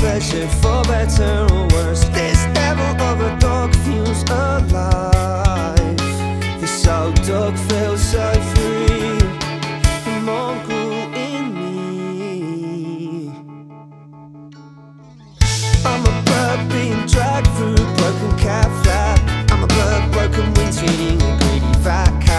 pleasure for better or worse. This devil of a dog feels alive. This old dog feels so free. The mongrel in me. I'm a bird being dragged through a broken cat flap. I'm a bird, broken wings, feeding a greedy fat cat.